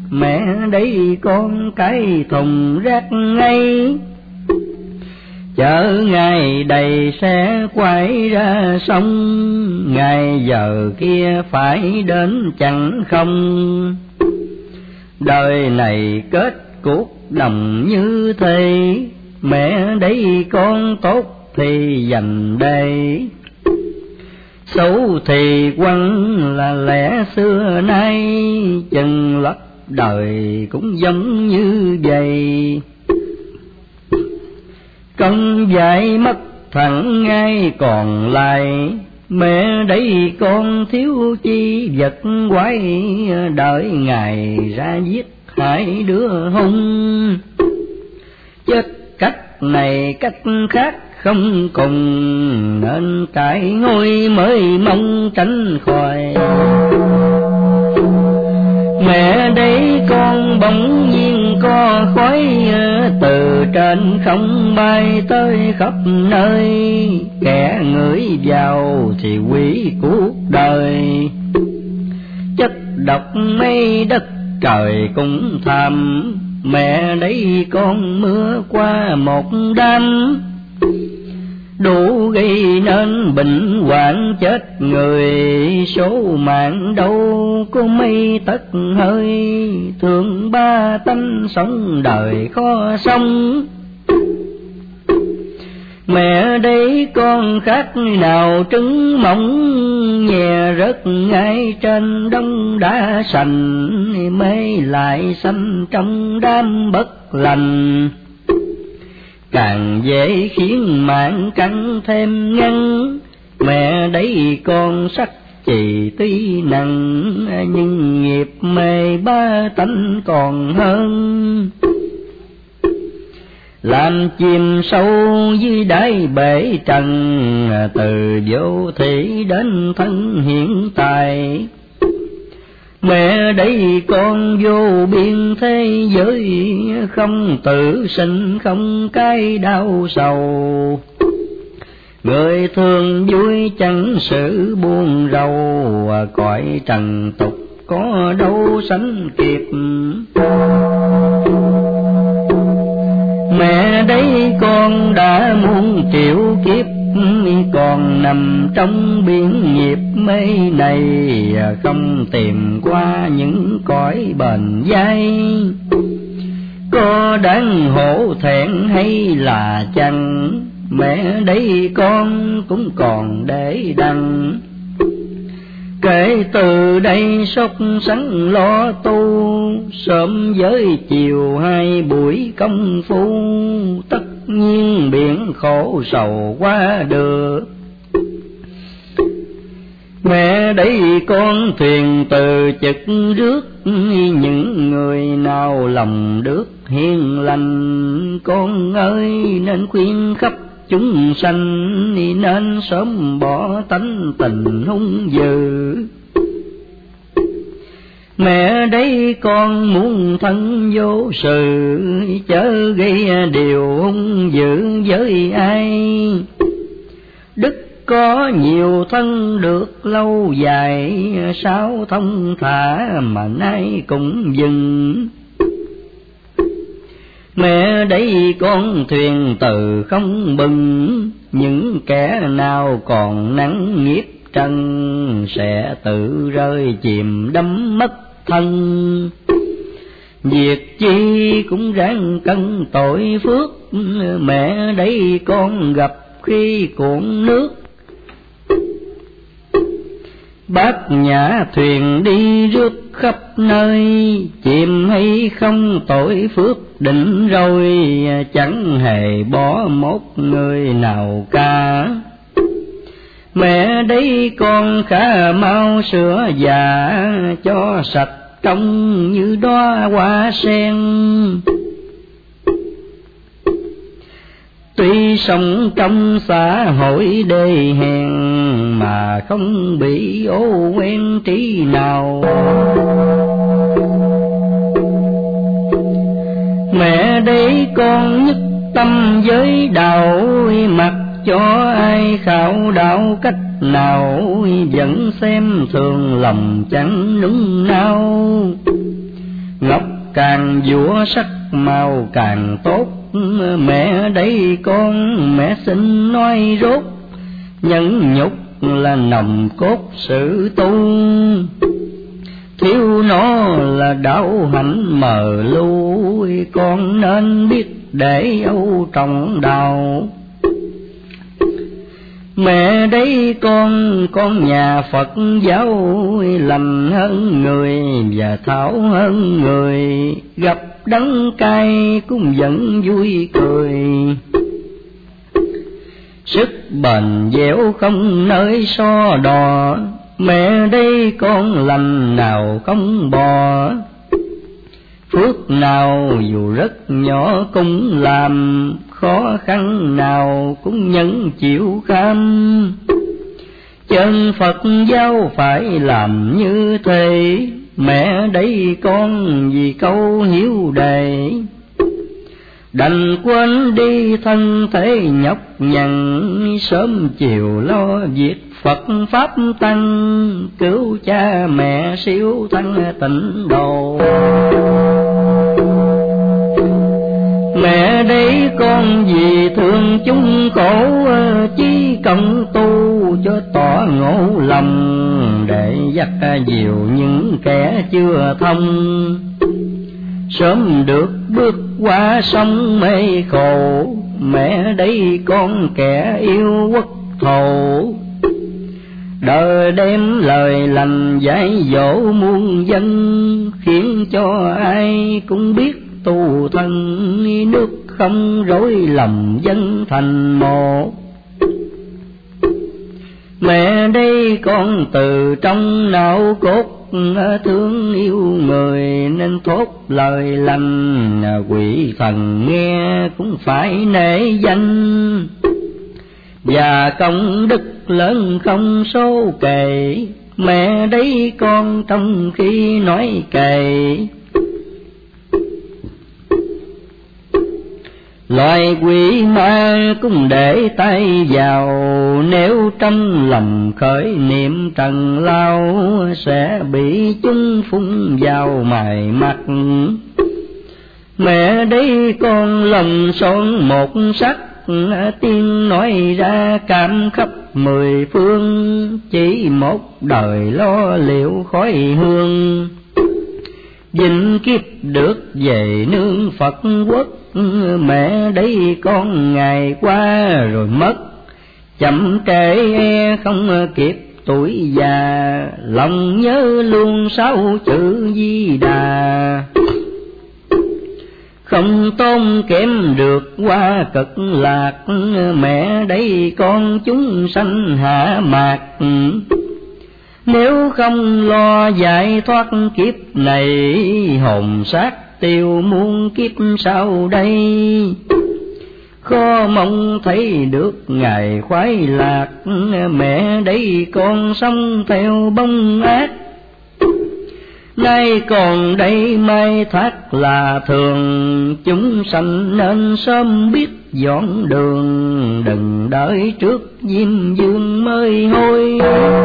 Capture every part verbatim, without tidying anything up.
mẹ đấy con cái thùng rác ngay. Chở ngày đầy sẽ quay ra sông, ngày giờ kia phải đến chẳng không. Đời này kết cuộc đồng như thế, mẹ đấy con tốt thì dành đây. Xấu thì quăng là lẽ xưa nay, chừng lấp đời cũng giống như vậy. Công dạy mất thẳng ngay còn lại, mẹ đấy con thiếu chi vật quái. Đợi ngày ra giết hai đứa hung, chết cách này cách khác không cùng, nên cãi ngôi mới mong tránh khỏi. Mẹ đấy con bỗng nhiên có khói, từ trên không bay tới khắp nơi. Kẻ ngửi vào thì quỷ cuộc đời, chất độc mây đất trời cũng thầm. Mẹ đấy con mưa qua một đêm, đủ gây nên bệnh hoạn chết người. Số mạng đâu có mấy tất hơi, thương ba tánh sống đời khó sống. Mẹ đấy con khác nào trứng mỏng, nhè rớt ngay trên đông đá sành. Mê lại xanh trong đám bất lành, càng dễ khiến mạng căng thêm ngăn. Mẹ đấy con sắc chỉ tuy nặng, nhưng nghiệp mê ba tánh còn hơn. Làm chìm sâu dưới đáy bể trần, từ vô thị đến thân hiện tại. Mẹ đấy con vô biên thế giới, không tự sinh không cái đau sầu. Người thường vui chẳng sự buồn rầu, cõi trần tục có đâu sánh kịp. Mẹ đấy con đã muôn triệu kiếp, còn nằm trong biển nghiệp mê này. Không tìm qua những cõi bền dai, có đáng hổ thẹn hay là chăng. Mẹ đấy con cũng còn để đằng, kể từ đây sốt sắng lo tu. Sớm với chiều hai buổi công phu, tất nhiên biển khổ sầu qua được. Mẹ đấy con thuyền từ chực rước, những người nào lòng đức hiền lành. Con ơi nên khuyên khắp chúng sanh, nên sớm bỏ tánh tình hung dữ. Mẹ đấy con muốn thân vô sự, chớ gây điều hung dữ với ai. Đức có nhiều thân được lâu dài, sao thông thả mà nay cũng dừng. Mẹ đấy con thuyền từ không bừng, những kẻ nào còn nắng nghiệp trần, sẽ tự rơi chìm đắm mất thân. Việc chi cũng ráng cân tội phước, mẹ đấy con gặp khi cuộn nước. Bát nhã thuyền đi rước khắp nơi, chìm hay không tội phước định rồi, chẳng hề bỏ một người nào cả. Mẹ đấy con khá mau sửa già, cho sạch trong như đóa hoa sen. Tuy sống trong xã hội đê hèn, mà không bị ô quen trí nào. Mẹ đấy con nhất tâm với đạo, mặc cho ai khảo đạo cách nào, vẫn xem thường lòng chẳng nung nao. Ngọc càng vua sắc màu càng tốt. Mẹ đây con mẹ xin nói rốt, nhẫn nhục là nòng cốt sự tu. Thiếu nó là đạo hạnh mờ lui, con nên biết để âu trọng đạo. Mẹ đấy con, con nhà Phật giáo, lành hơn người và thảo hơn người. Gặp đắng cay cũng vẫn vui cười, sức bền dẻo không nơi so đo. Mẹ đây con lành nào không bỏ, phước nào dù rất nhỏ cũng làm. Khó khăn nào cũng nhẫn chịu kham, chân Phật giáo phải làm như thế. Mẹ đây con vì câu hiếu đề, đành quên đi thân thể nhọc nhằn. Sớm chiều lo việc Phật Pháp tăng, cứu cha mẹ siêu tăng tịnh độ. Mẹ đấy con vì thương chúng khổ, chí công tu cho tỏ ngộ lòng. Để dắt dìu những kẻ chưa thông, sớm được bước qua sông mê khổ. Mẹ đấy con kẻ yêu quốc thổ, đời đem lời lành dạy dỗ muôn dân. Khiến cho ai cũng biết tu thân, nước không rối lòng dân thành một. Mẹ đây con từ trong não cốt, thương yêu người nên thốt lời lành. Quỷ thần nghe cũng phải nể danh, và công đức lớn không số kể. Mẹ đấy con trong khi nói kể, loài quỷ ma cũng để tay vào. Nếu trong lòng khởi niệm trần lao, sẽ bị chúng phun vào mài mặt. Mẹ đấy con lòng son một sắc, tiếng nói ra cảm khắp mười phương. Chỉ một đời lo liệu khói hương, vĩnh kiếp được về nương Phật quốc. Mẹ đấy con ngày qua rồi mất, chậm trễ e không kịp tuổi già. Lòng nhớ luôn sáu chữ Di Đà, không tôn kém được qua cực lạc. Mẹ đấy con chúng sanh hạ mạc, nếu không lo giải thoát kiếp này. Hồn xác tiêu muôn kiếp sau đây, khó mong thấy được ngày khoái lạc. Mẹ đấy con sống theo bông ác, nay còn đây mai thác là thường. Chúng sanh nên sớm biết dọn đường, đừng đợi trước diêm dương mới hôi.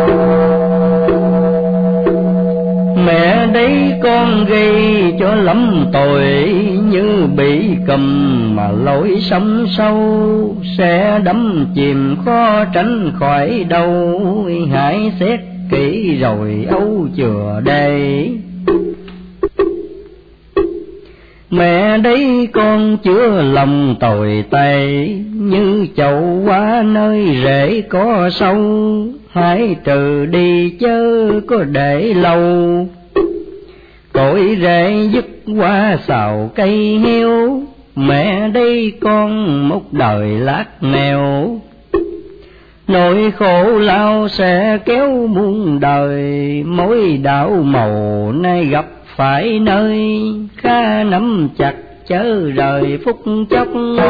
Mẹ đấy con gây cho lắm tội, như bị cầm mà lối sông sâu. Sẽ đắm chìm khó tránh khỏi đâu, hãy xét kỹ rồi âu chừa đây. Mẹ đấy con chứa lòng tồi tệ, như chậu hoa nơi rễ có sâu. Hãy trừ đi chớ có để lâu, cội rễ dứt qua xào cây heo. Mẹ đây con một đời lát nghèo, nỗi khổ lao sẽ kéo muôn đời. Mối đạo màu nay gặp phải nơi, khá nắm chặt chớ rời phút chốc.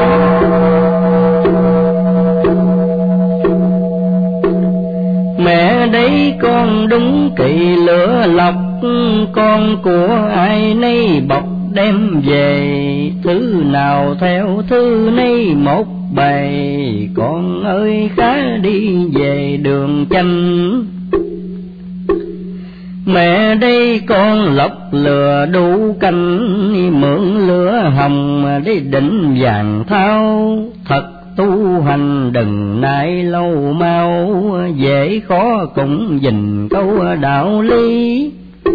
Mẹ đấy con đúng kỳ lửa lọc, con của ai nấy bọc đem về. Thứ nào theo thứ nấy một bề, con ơi khá đi về đường chanh. Mẹ đây con lọc lừa đủ canh, mượn lửa hồng để định vàng thao. Thật tu hành đừng nại lâu mau, dễ khó cũng gìn câu đạo lý.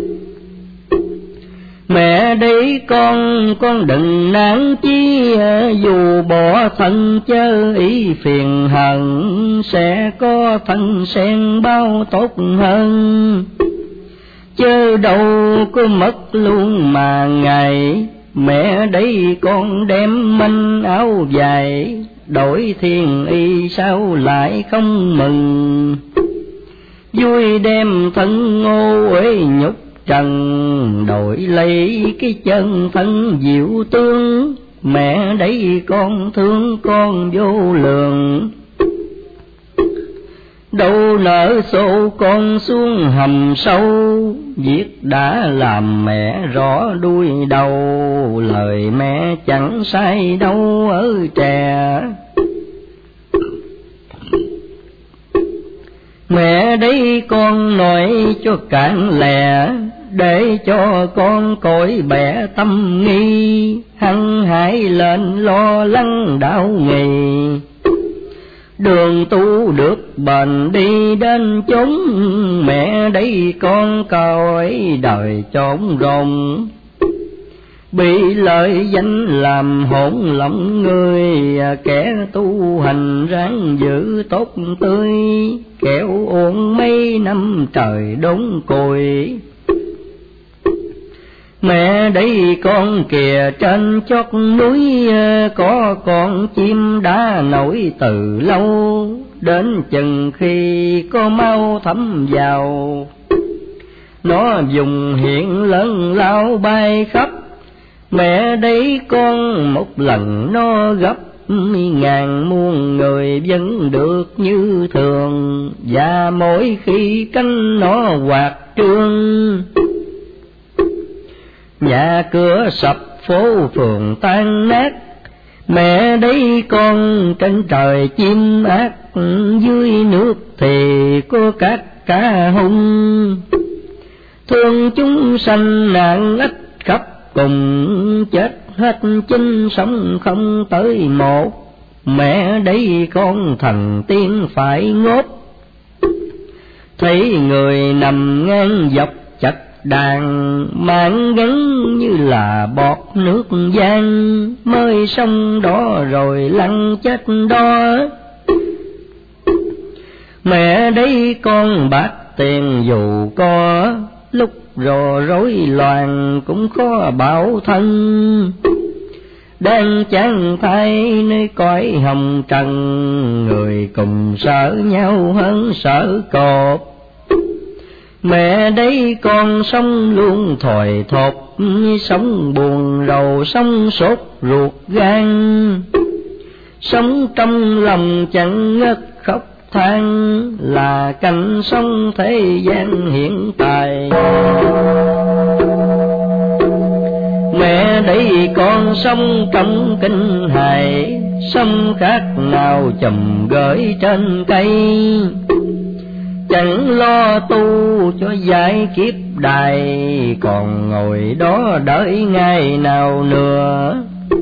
Mẹ đây con, con đừng nản chí, dù bỏ thân chớ ý phiền hận, sẽ có thân sen bao tốt hơn. Chớ đâu có mất luôn mà ngày, mẹ đây con đem manh áo dài, đổi thiên y sao lại không mừng. Vui đem thân ngô uế nhục trần, đổi lấy cái chân thân diệu tương. Mẹ đấy con thương con vô lượng, đâu nỡ xô con xuống hầm sâu. Việc đã làm mẹ rõ đuôi đầu, lời mẹ chẳng sai đâu ở trẻ. Mẹ đấy con nói cho cạn lẹ, để cho con cõi bẻ tâm nghi. Hăng hái lên lo lắng đau nghì, đường tu được bền đi đến chốn. Mẹ đấy con coi đời chốn rồng, bị lợi danh làm hỗn lòng người. Kẻ tu hành ráng giữ tốt tươi, kẻo uổng mấy năm trời đốn cùi. Mẹ đấy con kìa trên chót núi, có con chim đã nổi từ lâu. Đến chừng khi có mau thấm vào, nó dùng hiện lớn lao bay khắp. Mẹ đấy con một lần nó gấp, ngàn muôn người vẫn được như thường. Và mỗi khi cánh nó hoạt trương, nhà cửa sập phố phường tan nát. Mẹ đấy con trên trời chim ác, dưới nước thì có các cá hung. Thương chúng sanh nạn ít khắp cùng, chết hết chính sống không tới một. Mẹ đấy con thần tiên phải ngốt, thấy người nằm ngang dọc chặt đàn. Mạng ngắn như là bọt nước giang, mới sông đó rồi lăn chết đó. Mẹ đấy con bạc tiền dù có, lúc rò rối loạn cũng khó bảo thân. Đang chán thay nơi cõi hồng trần, người cùng sợ nhau hơn sợ cột. Mẹ đấy con sống luôn thòi thóp, sống buồn rầu sống sốt ruột gan. Sống trong lòng chẳng ngớt khóc than, là cảnh sống thế gian hiện tại. Mẹ đấy con sống trong kinh hài, sống khác nào chùm gửi trên cây. Chẳng lo tu cho giải kiếp đài, còn ngồi đó đợi ngày nào nữa.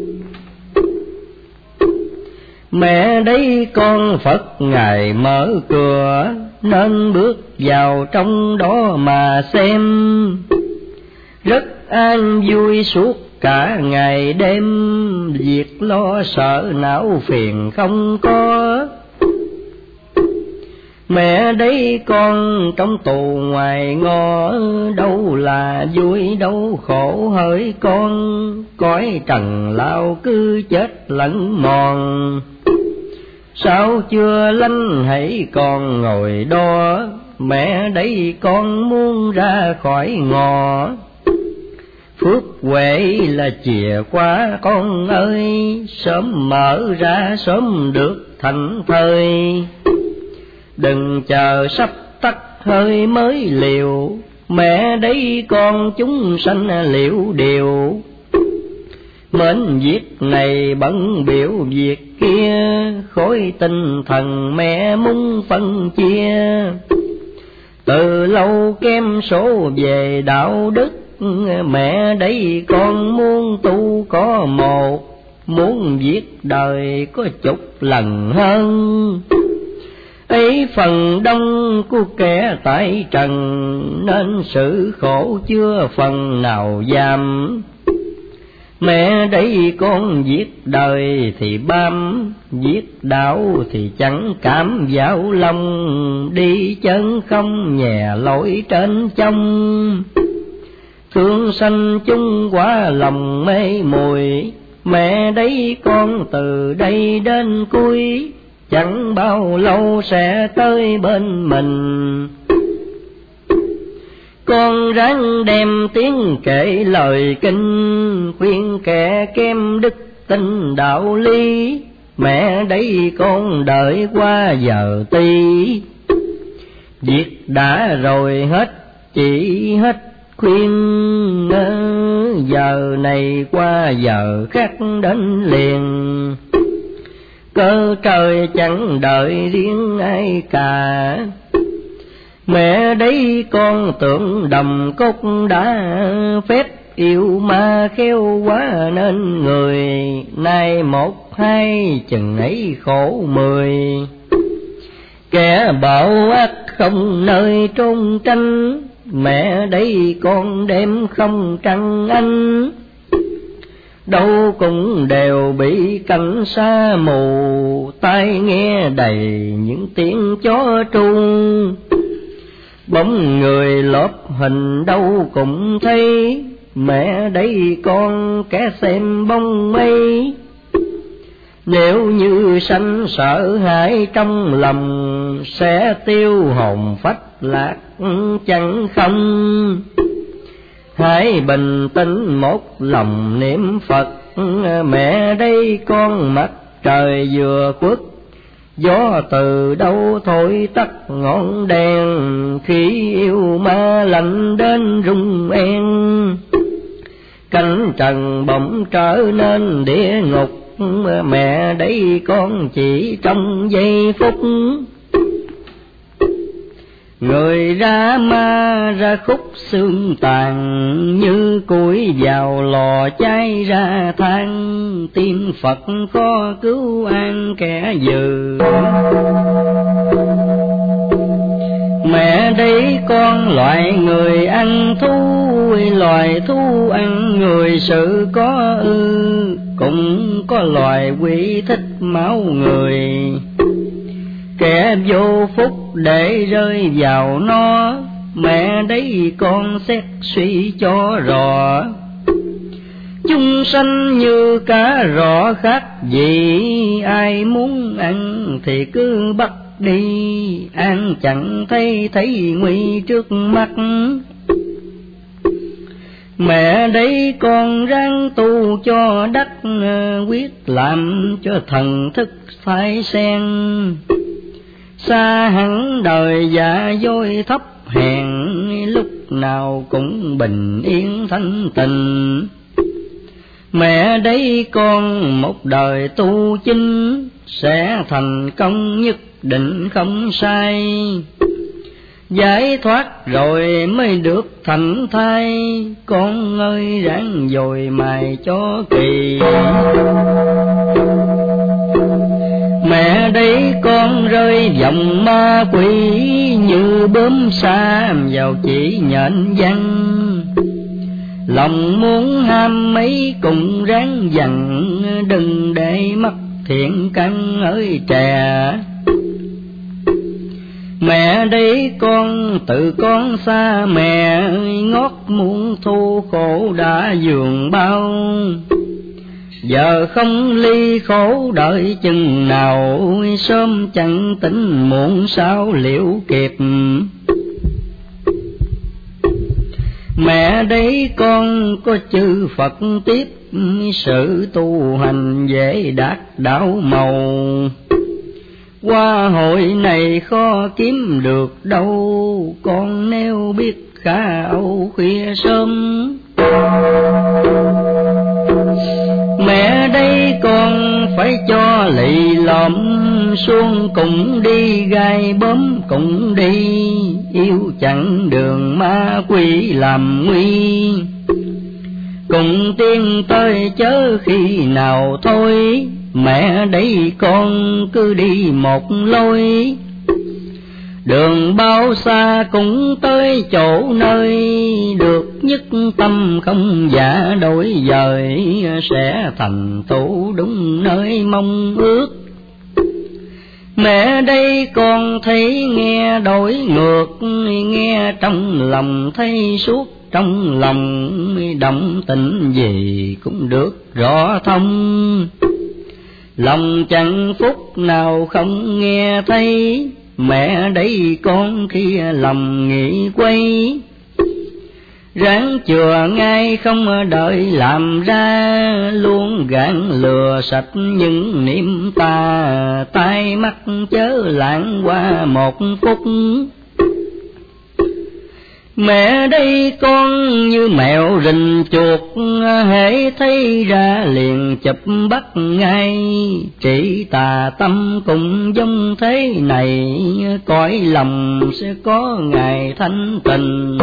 Mẹ đấy con Phật Ngài mở cửa, nên bước vào trong đó mà xem. Rất an vui suốt cả ngày đêm, việc lo sợ não phiền không có. Mẹ đấy con trong tù ngoài ngõ, đâu là vui đâu khổ hỡi con. Cõi trần lao cứ chết lẫn mòn, sao chưa lanh hãy còn ngồi đó. Mẹ đấy con muốn ra khỏi ngõ, phước huệ là chìa khóa con ơi. Sớm mở ra sớm được thành thơi, đừng chờ sắp tắt hơi mới liều. Mẹ đấy con chúng sanh liệu điều, mến việc này bận biểu việc kia. Khối tinh thần mẹ muốn phân chia, từ lâu kem số về đạo đức, mẹ đây con muốn tu có một, muốn viết đời có chục lần hơn. Ấy phần đông của kẻ tại trần, nên sự khổ chưa phần nào giảm. Mẹ đây con viết đời thì bám, viết đạo thì chẳng cảm vào lòng, đi chân không nhè lối trên trong. Thương sanh chung quá lòng mê muội, mẹ đấy con từ đây đến cuối, chẳng bao lâu sẽ tới bên mình. Con ráng đem tiếng kể lời kinh, khuyên kẻ kém đức tin đạo lý. Mẹ đấy con đợi qua giờ tí, việc đã rồi hết chỉ hết khuyên. Giờ này qua giờ khác đến liền, cơ trời chẳng đợi riêng ai cả. Mẹ đấy con tưởng đầm cốc đã phép yêu ma khéo quá nên người, nay một hai chừng ấy khổ mười. Kẻ bạo ác không nơi trốn tranh, mẹ đấy con đem không trăng anh. Đâu cũng đều bị cảnh xa mù, tai nghe đầy những tiếng chó tru. Bóng người lóp hình đâu cũng thấy, mẹ đấy con kẻ xem bóng mây. Nếu như sanh sợ hãi trong lòng, sẽ tiêu hồn phách lạc chẳng không. Hãy bình tĩnh một lòng niệm Phật, mẹ đây con mặt trời vừa khuất. Gió từ đâu thổi tắt ngọn đèn, khi yêu ma lạnh đến rung en. Cảnh trần bỗng trở nên địa ngục, mẹ đấy con chỉ trong giây phút. Người ra ma ra khúc xương tàn, như củi vào lò cháy ra than. Tin Phật có cứu an kẻ dừ, mẹ đấy con loại người ăn thú. Loài thú ăn người sự có ư, cũng có loài quỷ thích máu người. Kẻ vô phúc để rơi vào nó, mẹ đấy con xét suy cho rõ. Chúng sanh như cá rọ khác gì, ai muốn ăn thì cứ bắt đi. Ăn chẳng thấy thấy nguy trước mắt, mẹ đấy con ráng tu cho đắc. Quyết làm cho thần thức phải sen, xa hẳn đời dạ dối thấp hèn. Lúc nào cũng bình yên thanh tịnh, mẹ đấy con một đời tu chính. Sẽ thành công nhất định không sai, giải thoát rồi mới được thành thai. Con ơi ráng dồi mài cho kỳ, mẹ đấy con rơi vòng ma quỷ. Như bướm sa vào chỉ nhện văng, lòng muốn ham mấy cùng ráng dằn. Đừng để mất thiện căn ơi trẻ, mẹ đấy con tự con xa mẹ. Ngót muốn thu khổ đã giường bao, giờ không ly khổ đợi chừng nào. Sớm chẳng tính muộn sao liệu kịp, mẹ đấy con có chư Phật tiếp. Sự tu hành dễ đạt đạo màu, qua hội này khó kiếm được đâu. Con nếu biết khả âu khuya sớm, mẹ đây con phải cho lì lõm. Xuông cũng đi gai bóm cũng đi, yêu chặn đường ma quỷ làm nguy. Cùng tiên tới chớ khi nào thôi, mẹ đây con cứ đi một lối. Đường bao xa cũng tới chỗ nơi, được nhất tâm không giả đổi dời, sẽ thành tựu đúng nơi mong ước. Mẹ đây con thấy nghe đổi ngược, nghe trong lòng thấy suốt trong lòng, động tình gì cũng được rõ thông. Lòng chẳng phút nào không nghe thấy, mẹ đây con khi lòng nghĩ quay. Ráng chừa ngay không đợi làm ra, luôn gạn lừa sạch những niệm tà. Tai mắt chớ lãng qua một phút. Mẹ đây con như mèo rình chuột, hễ thấy ra liền chụp bắt ngay. Chỉ tà tâm cũng giống thế này, cõi lòng sẽ có ngày thanh tịnh.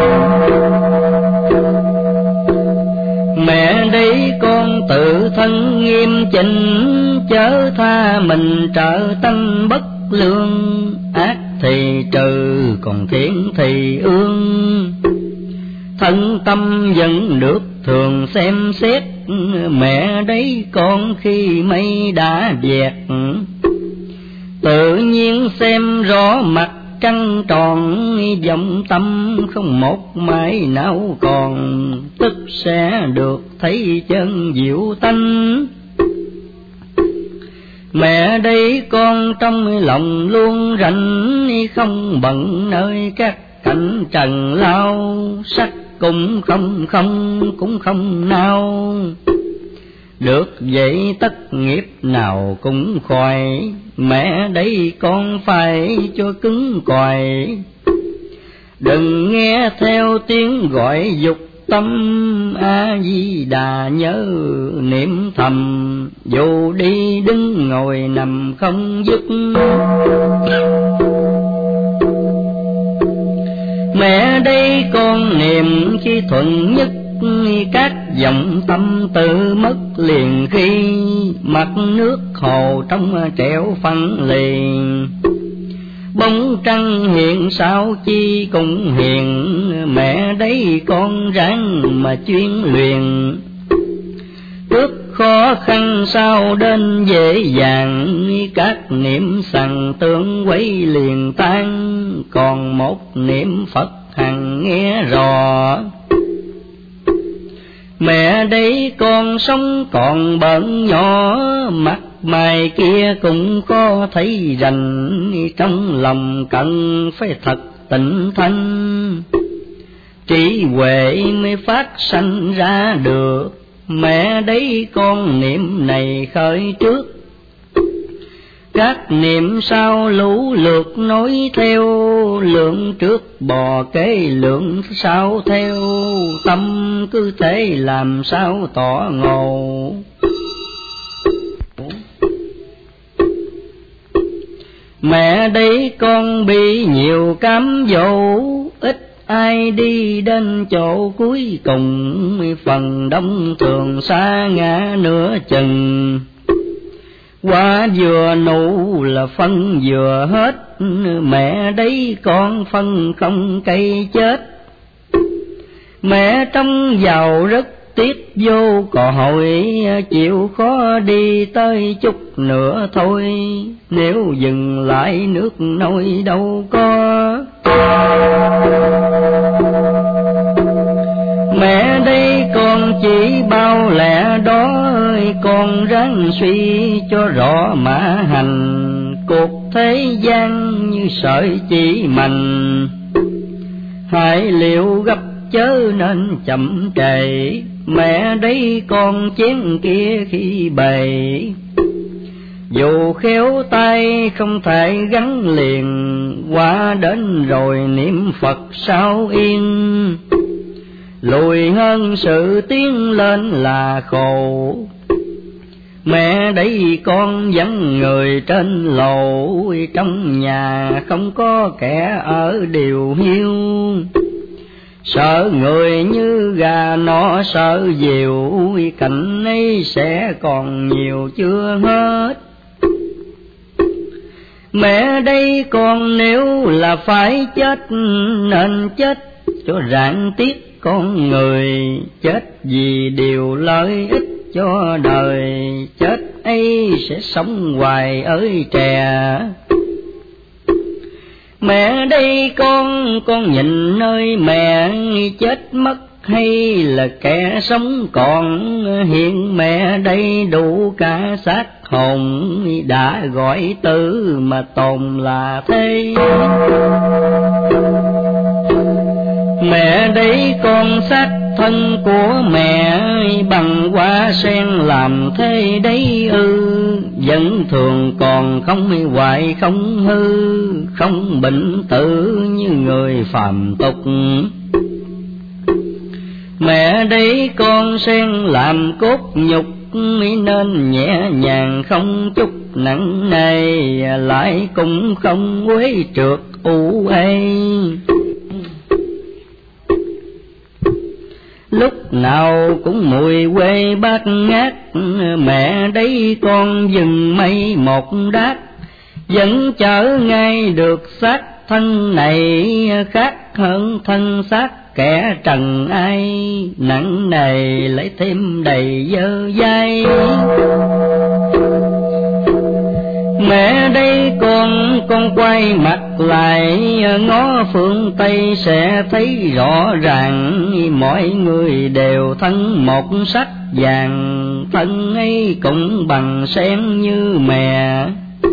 Mẹ đây con tự thân nghiêm chỉnh, chớ tha mình trợ tâm bất lương. Ác thì trừ còn thiện thì ương, thân tâm vẫn được thường xem xét. Mẹ đấy con khi mây đã dẹt, tự nhiên xem rõ mặt trăng tròn. Vọng tâm không một mãi nào còn, tức sẽ được thấy chân diệu tánh. Mẹ đây con trong lòng luôn rảnh, không bận nơi các cảnh trần lao. Sắc cũng không không cũng không nào, được vậy tất nghiệp nào cũng khỏi. Mẹ đây con phải cho cứng cỏi, đừng nghe theo tiếng gọi dục tâm. A Di Đà nhớ niệm thầm, dù đi đứng ngồi nằm không dứt. Mẹ đây con niệm khi thuận nhất, các dòng tâm tự mất liền khi. Mặt nước hồ trong trẻo phân liền, bóng trăng hiện sao chi cũng hiện. Mẹ đấy con ráng mà chuyên luyện, trước khó khăn sao đến dễ dàng. Các niệm sằng tướng quấy liền tan, còn một niệm Phật hằng nghe rõ. Mẹ đấy con sống còn bận nhỏ, mắt mày kia cũng có thấy rành. Trong lòng cần phải thật tịnh thanh, trí huệ mới phát sanh ra được. Mẹ đấy con niệm này khởi trước, các niệm sau lũ lượt nối theo. Lượng trước bò kế lượng sau theo, tâm cứ thế làm sao tỏ ngộ. Mẹ đấy con bị nhiều cám dỗ, ít ai đi đến chỗ cuối cùng. Phần đông thường xa ngã nửa chừng, quả vừa nụ là phân vừa hết. Mẹ đấy con phân không cây chết, mẹ trong giàu rất tiếc vô cò hội. Chịu khó đi tới chút nữa thôi, nếu dừng lại nước nôi đâu có. Mẹ đây con chỉ bao lẽ đó, con ráng suy cho rõ mà hành. Cuộc thế gian như sợi chỉ mành, hãy liệu gấp chớ nên chậm trễ. Mẹ đấy con chén kia khi bày, dù khéo tay không thể gắn liền. Qua đến rồi niệm Phật sao yên, lùi hơn sự tiến lên là khổ. Mẹ đây con vắng người trên lầu, trong nhà không có kẻ ở điều hiu. Sợ người như gà nó sợ diều, cảnh ấy sẽ còn nhiều chưa hết. Mẹ đây con nếu là phải chết, nên chết cho rạng tiếc con người. Chết vì điều lợi ích cho đời, chết ấy sẽ sống hoài ơi trẻ. Mẹ đây con, con nhìn nơi mẹ chết mất, hay là kẻ sống còn. Hiện mẹ đây đủ cả xác hồn, đã gọi tử mà tồn là thế. Mẹ đây con xác thân của mẹ, bằng hoa sen làm thế đấy ư. Vẫn thường còn không hoại không hư, không bệnh tử như người phàm tục. Mẹ đấy con sen làm cốt nhục, nên nhẹ nhàng không chút nặng nề, lại cũng không quấy trượt u uê. Lúc nào cũng mùi quê bát ngát, mẹ đấy con dừng mây một đát. Vẫn chở ngay được xác thân này, khác hơn thân xác kẻ trần ai. Nặng nề lấy thêm đầy dơ dai. Mẹ đây con, con quay mặt lại ngó phương Tây sẽ thấy rõ ràng. Mọi người đều thân một sắc vàng, thân ấy cũng bằng sen như mẹ.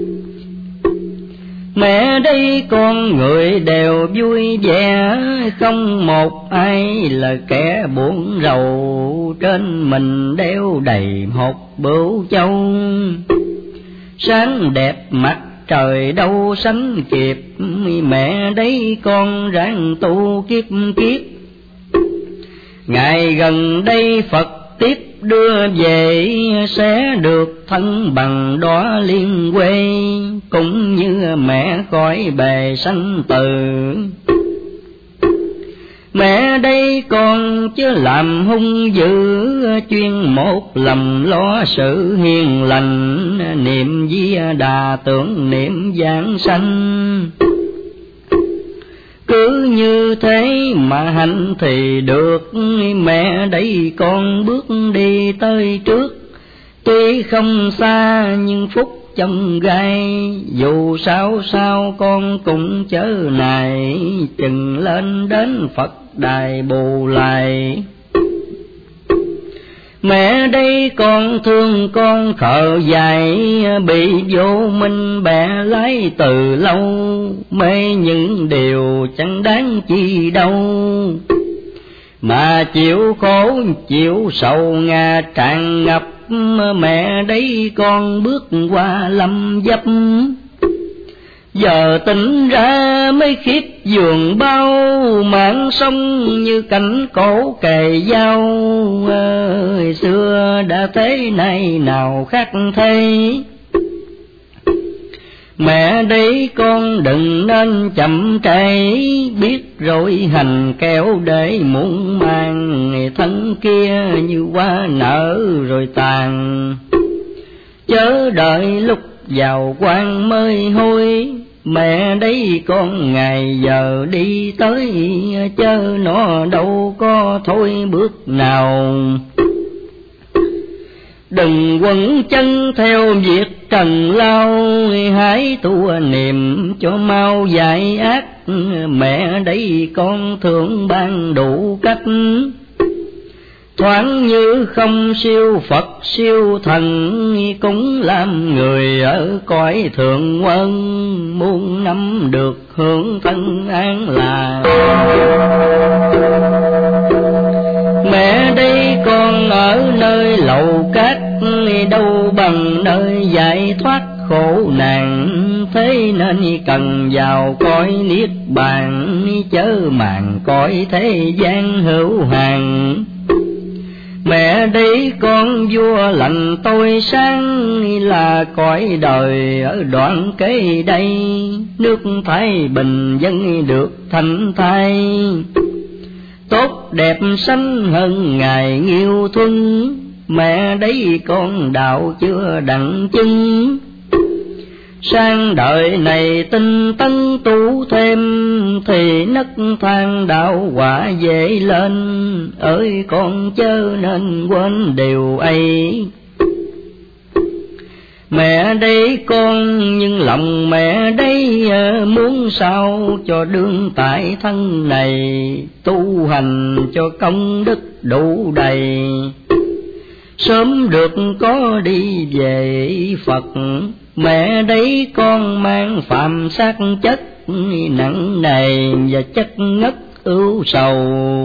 Mẹ đây con người đều vui vẻ, không một ai là kẻ buồn rầu. Trên mình đeo đầy một bửu châu, sáng đẹp mặt trời đâu sánh kịp. Mẹ đấy con ráng tu kiếp kiếp, ngày gần đây Phật tiếp đưa về. Sẽ được thân bằng đó liên quê, cũng như mẹ khỏi bề sanh từ. Mẹ đây con chứ làm hung dữ, chuyên một lầm lo sự hiền lành. Niệm Di Đà tưởng niệm giảng sanh, cứ như thế mà hạnh thì được. Mẹ đây con bước đi tới trước, tuy không xa nhưng phúc trong gai. Dù sao sao con cũng chớ nài, chừng lên đến Phật đài bù lại. Mẹ đây con thương con khờ dài, bị vô minh bẻ lái từ lâu. Mê những điều chẳng đáng chi đâu, mà chịu khổ chịu sầu ngà tràn ngập. Mẹ đấy con bước qua lâm dấp, giờ tỉnh ra mới khiếp giường bao. Mạng sống như cảnh cổ kề dao, ơi xưa đã thế này nào khác thế. Mẹ đấy con đừng nên chậm trễ, biết rồi hành kéo để muộn màng. Thân kia như hoa nở rồi tàn, chớ đợi lúc vào quan mới hôi. Mẹ đấy con ngày giờ đi tới, chớ nó đâu có thôi bước nào. Đừng quẩn chân theo việc trần lao, hãy tu niệm cho mau giải ác. Mẹ đấy con thương ban đủ cách, thoáng như không siêu Phật siêu thần. Cũng làm người ở cõi thượng quân, muốn nắm được hưởng thân an là. Mẹ đây con ở nơi lầu cát, đâu bằng nơi giải thoát khổ nạn. Thế nên cần vào cõi niết bàn, chớ màng cõi thế gian hữu hàng. Mẹ đấy con vua lành tôi sáng, là cõi đời ở đoạn kế đây, nước Thái Bình dân được thành thai. Tốt đẹp xanh hơn ngày Nghiêu Thuân, mẹ đấy con đạo chưa đặng chân. Sang đời này tinh tấn tu thêm, thì nấc thang đạo quả dễ lên. Ơi con chớ nên quên điều ấy. Mẹ đây con nhưng lòng mẹ đây muốn sao cho đương tại thân này, tu hành cho công đức đủ đầy, sớm được có đi về Phật. Mẹ đấy con mang phạm sát chất nặng nề và chất ngất ưu sầu.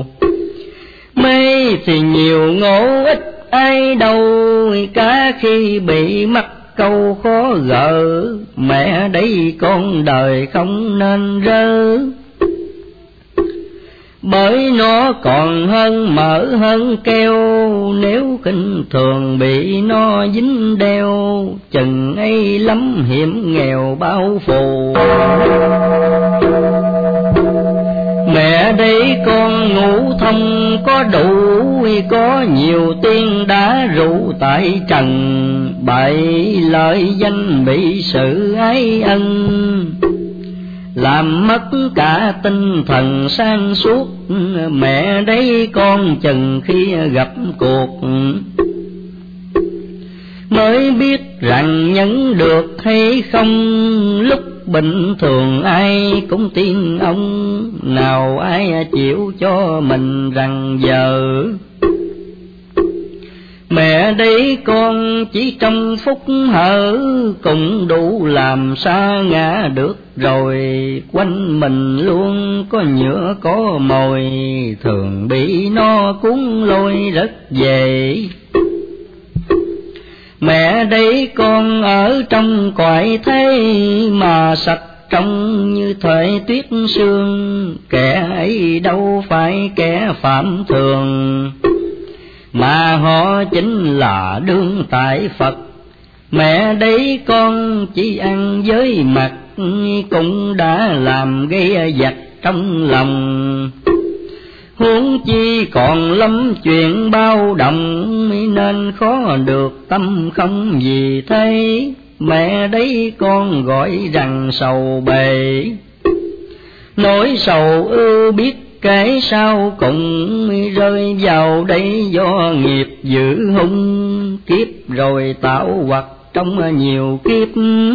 Mê thì nhiều ngộ ít ai đâu, cả khi bị mắc câu khó gỡ. Mẹ đấy con đời không nên rơ, bởi nó còn hơn mỡ hơn keo. Nếu kinh thường bị nó dính đeo, chừng ấy lắm hiểm nghèo bao phủ. Mẹ đấy con ngủ thông có đủ, có nhiều tiên đã rủ tại trần. Bậy lợi danh bị sự ái ân, làm mất cả tinh thần sang suốt. Mẹ đấy con chừng khi gặp cuộc, mới biết rằng nhẫn được hay không. Lúc bình thường ai cũng tin ông, nào ai chịu cho mình rằng giờ. Mẹ đấy con chỉ trong phút hở, cũng đủ làm sa ngã được rồi. Quanh mình luôn có nhựa có mồi, thường bị nó cuốn lôi rất dễ. Mẹ đấy con ở trong cõi thế, mà sạch trong như thời tuyết sương. Kẻ ấy đâu phải kẻ phạm thường, mà họ chính là đương tại Phật. Mẹ đấy con chỉ ăn với mặt, cũng đã làm gây giặc trong lòng. Huống chi còn lắm chuyện bao động, nên khó được tâm không gì thấy. Mẹ đấy con gọi rằng sầu bề, nỗi sầu ư biết kể sao cùng. Rơi vào đây do nghiệp dữ hung, kiếp rồi tạo hoặc trong nhiều kiếp.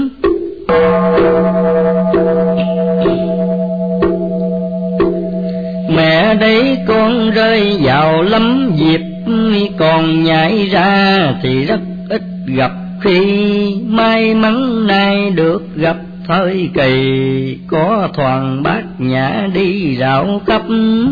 Mẹ đấy con rơi vào lắm dịp, còn nhảy ra thì rất ít gặp. Khi may mắn nay được gặp thời kỳ, có thoảng bát nhã đi rạo khắp.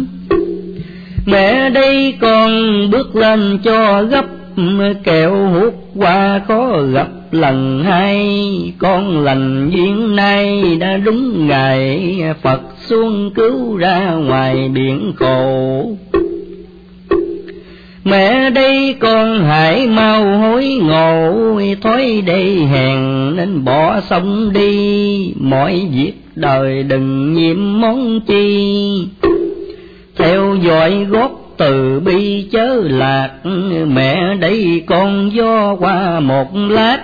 Mẹ đây con bước lên cho gấp, kẹo hút qua khó gặp lần hai. Con lành duyên nay đã đúng ngày, Phật xuống cứu ra ngoài biển khổ. Mẹ đây con hãy mau hối ngộ, thói đây hèn nên bỏ sống đi. Mọi việc đời đừng nhiễm món chi, theo dõi gót từ bi chớ lạc. Mẹ đây con do qua một lát,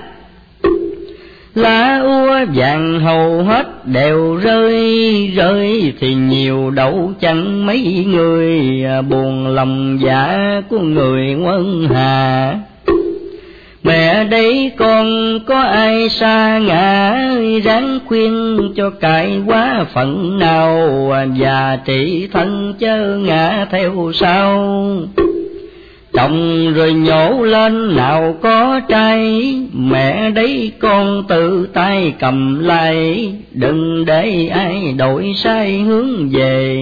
lá úa vàng hầu hết đều rơi. Rơi thì nhiều đậu chẳng mấy người, buồn lòng dạ của người quân hà. Mẹ đấy con có ai xa ngã, ráng khuyên cho cải quá phận nào. Và trị thân chớ ngã theo sau, chồng rồi nhổ lên nào có trai. Mẹ đấy con tự tay cầm lại, đừng để ai đổi sai hướng về.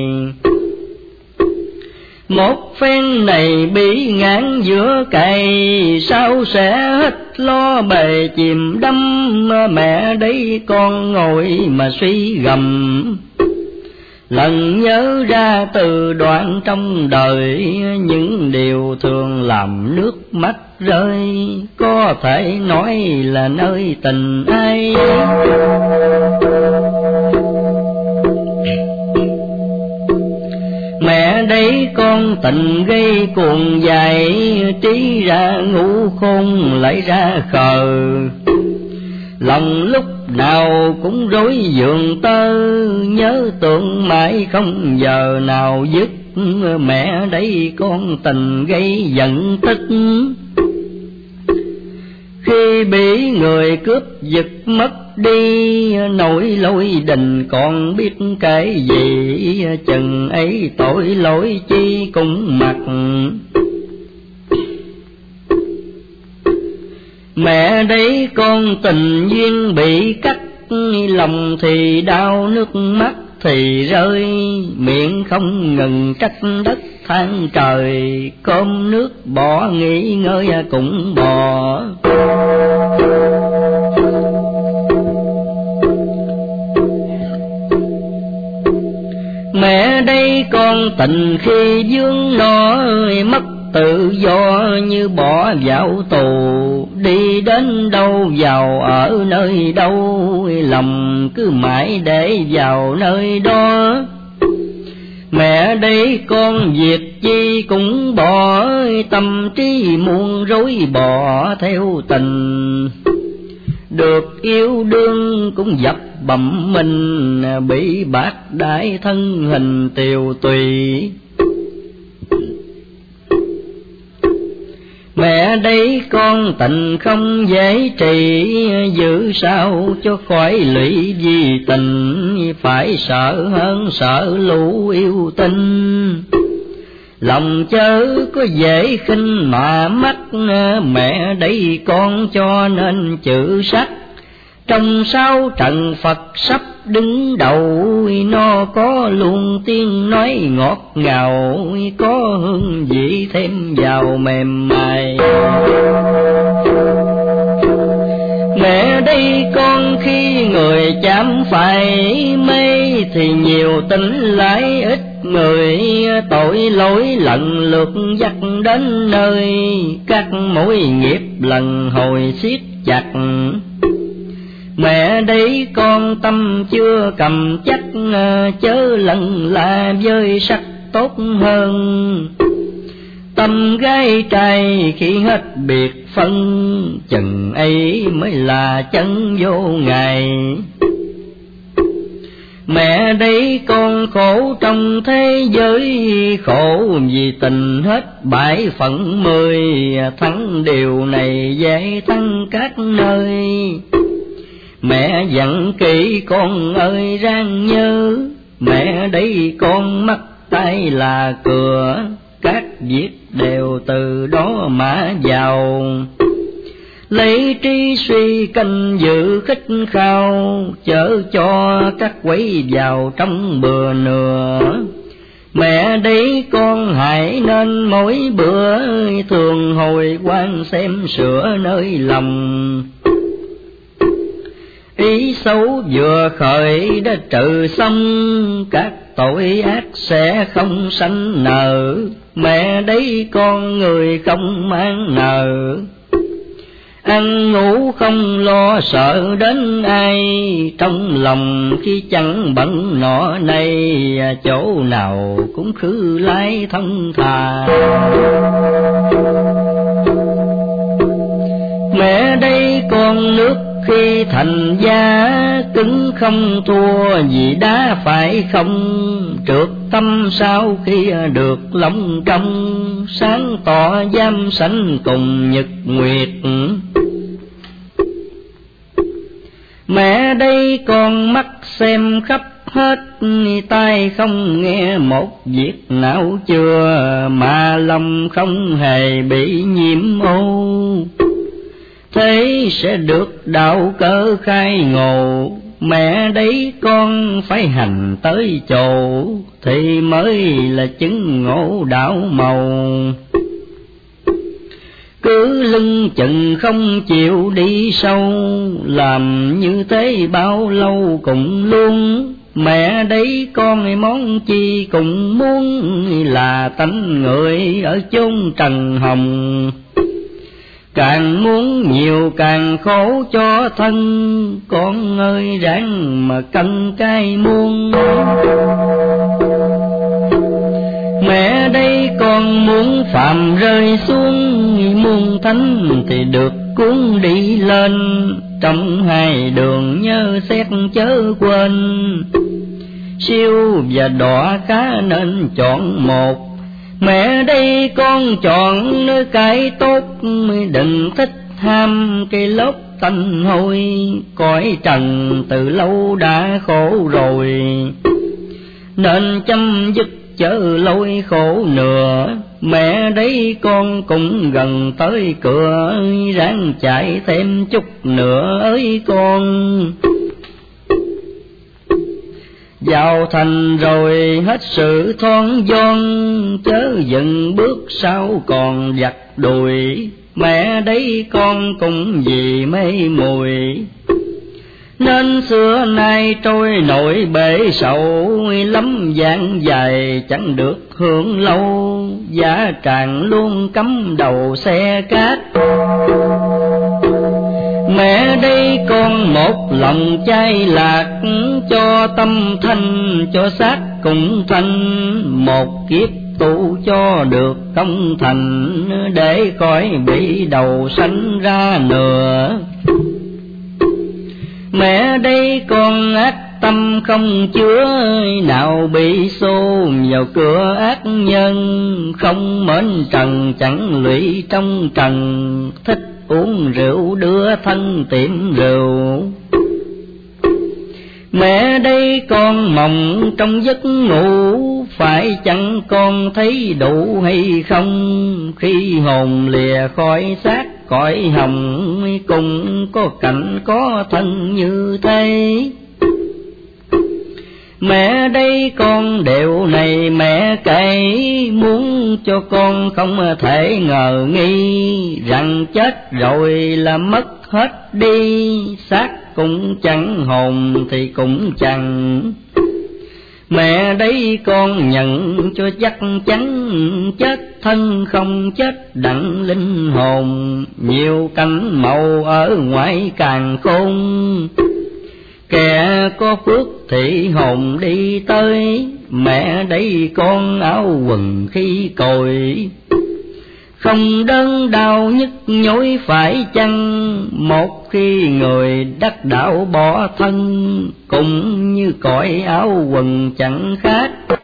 Một phen này bị ngán giữa cày, sao sẽ hết lo bề chìm đắm. Mẹ đấy con ngồi mà suy gầm, lần nhớ ra từ đoạn trong đời, những điều thường làm nước mắt rơi, có thể nói là nơi tình ai. Mẹ đấy con tình gây cuồng dài, trí ra ngủ khôn lại ra khờ, lòng lúc nào cũng rối giường tơ, nhớ tưởng mãi không giờ nào dứt. Mẹ đấy con tình gây giận tức, khi bị người cướp giật mất đi, nỗi lỗi đình còn biết cái gì, chừng ấy tội lỗi chi cũng mặc. Mẹ đấy con tình duyên bị cắt, lòng thì đau nước mắt thì rơi, miệng không ngừng trách đất than trời, cơm nước bỏ nghỉ ngơi cũng bỏ. Mẹ đây con tình khi vướng nó, mất tự do như bỏ vào tù, đi đến đâu vào ở nơi đâu, lòng cứ mãi để vào nơi đó. Mẹ đây con việc chi cũng bỏ, tâm trí muôn rối bỏ theo tình, được yêu đương cũng dập bầm mình, bị bác đãi thân hình tiều tùy. Mẹ đấy con tình không dễ trị, giữ sao cho khỏi lụy vì tình, phải sợ hơn sợ lũ yêu tinh. Lòng chớ có dễ khinh mà mắt, mẹ đấy con cho nên chữ sắc. Trong sáu trận Phật sắp đứng đầu, nó có luôn tiếng nói ngọt ngào, có hương vị thêm vào mềm mại. Mẹ đây con khi người chạm phải mê, thì nhiều tính lại ít người, tội lỗi lần lượt dắt đến nơi, các mối nghiệp lần hồi siết chặt. Mẹ đấy con tâm chưa cầm chắc, chớ lần là với sắc tốt hơn. Tâm gái trai khi hết biệt phân, chừng ấy mới là chân vô ngày. Mẹ đấy con khổ trong thế giới, khổ vì tình hết bãi phận mười, thắng điều này dễ thắng các nơi. Mẹ dặn kỹ con ơi ráng nhớ, mẹ đấy con mắt tay là cửa, các việc đều từ đó mà vào. Lấy trí suy canh giữ khích khao, chớ cho các quấy vào trong bừa nửa. Mẹ đấy con hãy nên mỗi bữa, thường hồi quan xem sửa nơi lòng. Ý xấu vừa khởi đã trừ xong, các tội ác sẽ không sanh nợ. Mẹ đấy con người không mang nợ, ăn ngủ không lo sợ đến ai. Trong lòng khi chẳng bận nọ này, chỗ nào cũng khứ lái thông thà. Mẹ đây con nước khi thành gia, cứng không thua vì đá phải không. Trượt tâm sau khi được lòng trong, sáng tỏ giam sanh cùng nhật nguyệt. Mẹ đây con mắt xem khắp hết, tai không nghe một việc nào chưa, mà lòng không hề bị nhiễm ô. Thế sẽ được đạo cơ khai ngộ, mẹ đấy con phải hành tới chỗ, thì mới là chứng ngộ đạo màu. Cứ lưng chừng không chịu đi sâu, làm như thế bao lâu cũng luôn. mẹ đấy con món chi cũng muốn, là tánh người ở chốn trần hồng. Càng muốn nhiều càng khổ cho thân, con ơi ráng mà cân cái muôn. Mẹ đây con muốn phạm rơi xuống, muôn thánh thì được cuốn đi lên. Trong hai đường nhớ xét chớ quên, siêu và đọa khá nên chọn một. Mẹ đây con chọn nơi cái tốt, đừng thích ham cái lốp tanh hôi. Cõi trần từ lâu đã khổ rồi, nên chấm dứt chớ lối khổ nữa. Mẹ đấy con cũng gần tới cửa, ráng chạy thêm chút nữa ơi con. Vào thành rồi hết sự thon giòn, chớ dừng bước sau còn giặt đùi. Mẹ đấy con cũng vì mê mùi, nên xưa nay trôi nổi bể sầu. Lắm dạng dài chẳng được hưởng lâu, giá tràng luôn cắm đầu xe cát. Mẹ đây con một lòng chai lạc, cho tâm thanh cho xác cùng thanh. Một kiếp tu cho được công thành, để coi bị đầu sanh ra nửa. Mẹ đây con ác tâm không chứa, nào bị xô vào cửa ác nhân. Không mến trần chẳng lụy trong trần, thích uống rượu đưa thân tiệm rượu. Mẹ đây con mộng trong giấc ngủ, phải chăng con thấy đủ hay không? Khi hồn lìa khỏi xác cõi hồng, cùng có cảnh có thân như thế. Mẹ đây con điều này mẹ kể, muốn cho con không thể ngờ nghi, rằng chết rồi là mất hết đi, xác cũng chẳng hồn thì cũng chẳng. Mẹ đấy con nhận cho chắc chắn, chết thân không chết đặng linh hồn. Nhiều cảnh màu ở ngoài càng khôn, kẻ có phước thì hồn đi tới. Mẹ đấy con áo quần khi còi, không đớn đau nhức nhối phải chăng? Một khi người đắc đạo bỏ thân, cũng như cõi áo quần chẳng khác.